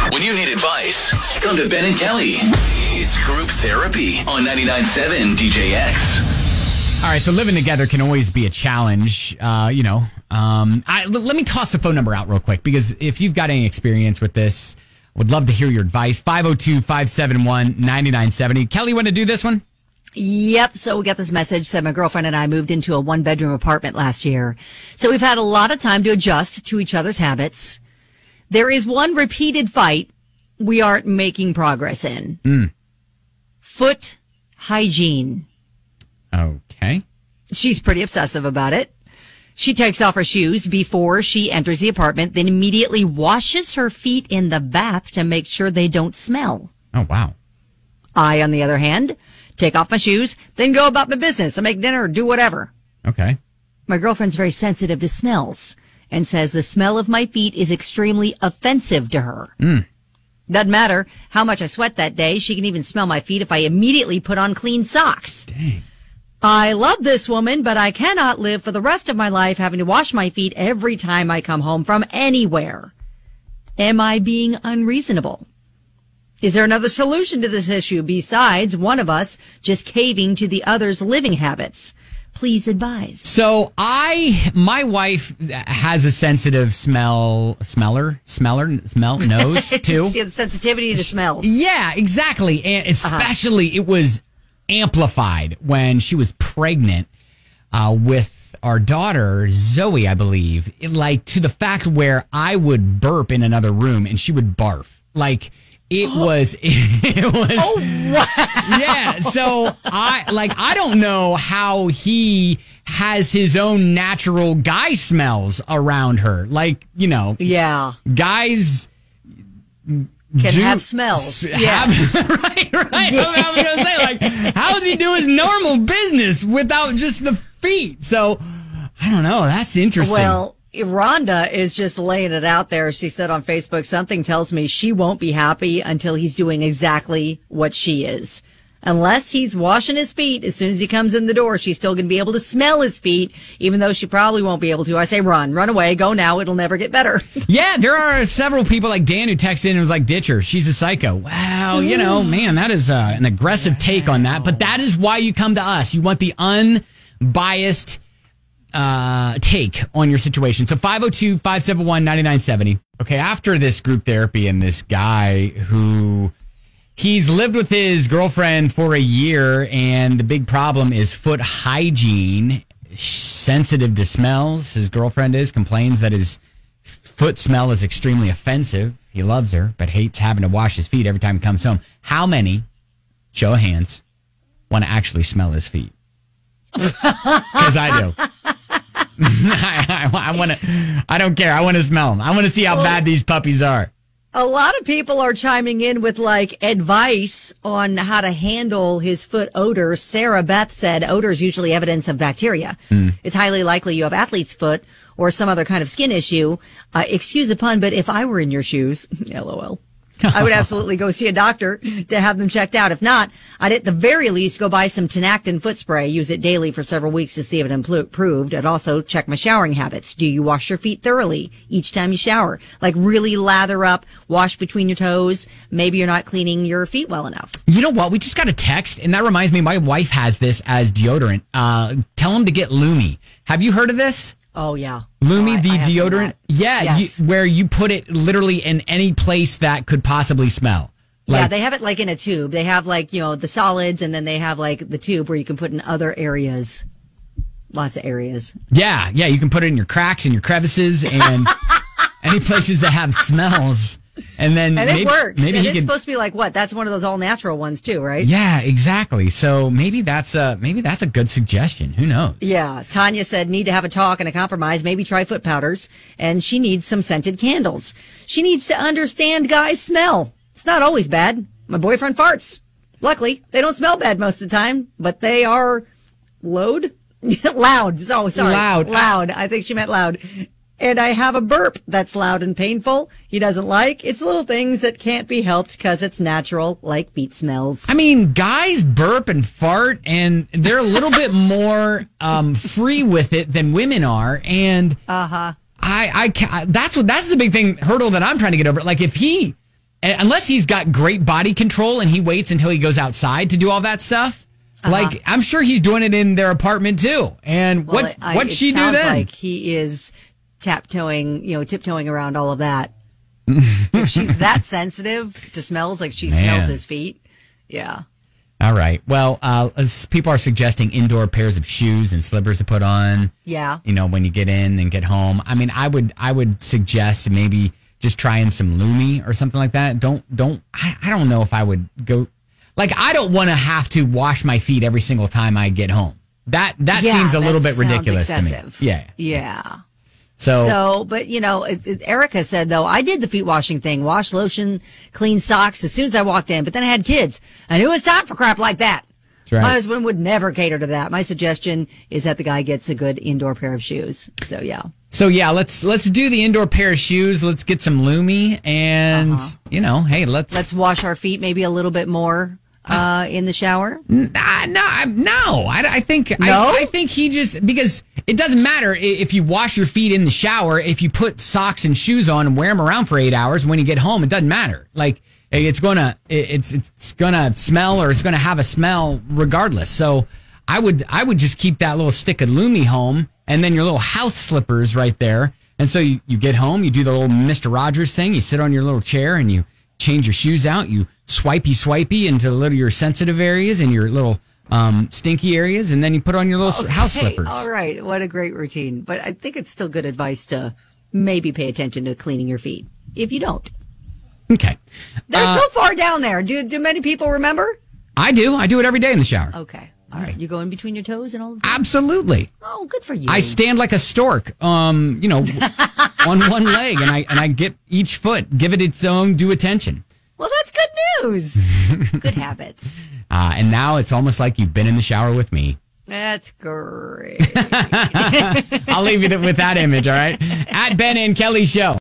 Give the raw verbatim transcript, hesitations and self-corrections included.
When you need advice, come to Ben and Kelly. It's group therapy on ninety-nine point seven D J X. All right, so living together can always be a challenge. Uh, you know, um, I, l- let me toss the phone number out real quick, because if you've got any experience with this, would love to hear your advice. five oh two, five seven one, nine nine seven oh. Kelly, want to do this one? Yep. So we got this message. Said my girlfriend and I moved into a one bedroom apartment last year. So we've had a lot of time to adjust to each other's habits. There is one repeated fight we aren't making progress in. Mm. Foot hygiene. Okay. She's pretty obsessive about it. She takes off her shoes before she enters the apartment, then immediately washes her feet in the bath to make sure they don't smell. Oh, wow. I, on the other hand, take off my shoes, then go about my business. I make dinner or do whatever. Okay. My girlfriend's very sensitive to smells and says the smell of my feet is extremely offensive to her. Mm. Doesn't matter how much I sweat that day. She can even smell my feet if I immediately put on clean socks. Dang. I love this woman, but I cannot live for the rest of my life having to wash my feet every time I come home from anywhere. Am I being unreasonable? Is there another solution to this issue besides one of us just caving to the other's living habits? Please advise. So I, my wife has a sensitive smell, smeller, smeller, smell, nose too. She has sensitivity to smells. Yeah, exactly. And especially uh-huh. it was amplified when she was pregnant uh, with our daughter, Zoe, I believe. It, like to the fact where I would burp in another room and she would barf. Like it was, it was. Oh, wow. Yeah. So I, like, I don't know how he has his own natural guy smells around her. Like, you know. Yeah. Guys can do, have smells. Have, yeah. right, right. Yeah. I was going to say, like, how does he do his normal business without just the feet? So, I don't know. That's interesting. Well, Rhonda is just laying it out there. She said on Facebook, something tells me she won't be happy until he's doing exactly what she is. Unless he's washing his feet as soon as he comes in the door, she's still going to be able to smell his feet, even though she probably won't be able to. I say run, run away, go now. It'll never get better. Yeah, there are several people like Dan who texted in and was like, ditch her. She's a psycho. Wow, you know, man, that is uh, an aggressive wow. take on that. But that is why you come to us. You want the unbiased uh, take on your situation. So five oh two, five seven one, nine nine seven oh. Okay, after this group therapy and this guy who... He's lived with his girlfriend for a year, and the big problem is foot hygiene. Sensitive to smells. His girlfriend is, complains that his foot smell is extremely offensive. He loves her, but hates having to wash his feet every time he comes home. How many, show of hands, want to actually smell his feet? Because I do. I, I, I want to. I don't care. I want to smell them. I want to see how bad these puppies are. A lot of people are chiming in with like advice on how to handle his foot odor. Sarah Beth said odor is usually evidence of bacteria. Mm. It's highly likely you have athlete's foot or some other kind of skin issue. Uh, excuse the pun, but if I were in your shoes, LOL, I would absolutely go see a doctor to have them checked out. If not, I'd at the very least go buy some Tinactin foot spray, use it daily for several weeks to see if it improved. I'd also check my showering habits. Do you wash your feet thoroughly each time you shower? Like really lather up, wash between your toes. Maybe you're not cleaning your feet well enough. You know what? We just got a text, and that reminds me, my wife has this as deodorant. Uh, tell him to get Lumi. Have you heard of this? Oh, yeah. Lumi, oh, I, the I deodorant. Yeah, yes. you, where you put it literally in any place that could possibly smell. Like, yeah, they have it like in a tube. They have like, you know, the solids, and then they have like the tube where you can put in other areas. Lots of areas. Yeah, yeah, you can put it in your cracks and your crevices and any places that have smells. And then and maybe, it works. Maybe and he it's can, supposed to be like what? That's one of those all natural ones too, right? Yeah, exactly. So maybe that's a maybe that's a good suggestion. Who knows? Yeah. Tanya said need to have a talk and a compromise. Maybe try foot powders, and she needs some scented candles. She needs to understand guys' smell. It's not always bad. My boyfriend farts. Luckily, they don't smell bad most of the time, but they are loud. loud. Oh, sorry. Loud. Loud. I think she meant loud. And I have a burp that's loud and painful. He doesn't like. It's little things that can't be helped because it's natural, like feet smells. I mean, guys burp and fart, and they're a little bit more um, free with it than women are. And uh-huh. I, I, that's what that's the big thing hurdle that I'm trying to get over. Like if he unless he's got great body control and he waits until he goes outside to do all that stuff. Uh-huh. Like, I'm sure he's doing it in their apartment too. And well, what I, what'd she do then? It sounds like he is taptoeing, you know, tiptoeing around all of that. If she's that sensitive to smells, like she Man. smells his feet. Yeah. All right. Well, uh, as people are suggesting indoor pairs of shoes and slippers to put on. Yeah. You know, when you get in and get home. I mean, I would I would suggest maybe just trying some Lumi or something like that. Don't don't I, I don't know if I would go. Like, I don't want to have to wash my feet every single time I get home. That that yeah, seems a little bit ridiculous excessive. to me. Yeah. Yeah. So, so, but you know, it, it, Erica said though, I did the feet washing thing, wash lotion, clean socks as soon as I walked in, but then I had kids. I knew it was time for crap like that. That's right. My husband would never cater to that. My suggestion is that the guy gets a good indoor pair of shoes. So yeah. So yeah, let's let's do the indoor pair of shoes. Let's get some Lumi, and uh-huh. you know, hey, let's let's wash our feet maybe a little bit more. Uh, in the shower? Nah, no, no. I, I think no? I, I think he just because it doesn't matter if you wash your feet in the shower. If you put socks and shoes on and wear them around for eight hours, when you get home, it doesn't matter. Like it's gonna it's it's gonna smell or it's gonna have a smell regardless. So I would I would just keep that little stick of Lumi home, and then your little house slippers right there. And so you, you get home, you do the little Mister Rogers thing. You sit on your little chair and you change your shoes out. You swipey swipey into little your sensitive areas and your little um, stinky areas, and then you put on your little okay, house slippers. All right, what a great routine. But I think it's still good advice to maybe pay attention to cleaning your feet if you don't. Okay. They're uh, so far down there. Do do many people remember? I do. I do it every day in the shower. Okay. All right. You go in between your toes and all of that? Absolutely. Oh, good for you. I stand like a stork, um, you know, on one leg, and I and I get each foot, give it its own due attention. Well, that's good news. Good habits. Uh, and now it's almost like you've been in the shower with me. That's great. I'll leave you with that image, all right? At Ben and Kelly Show.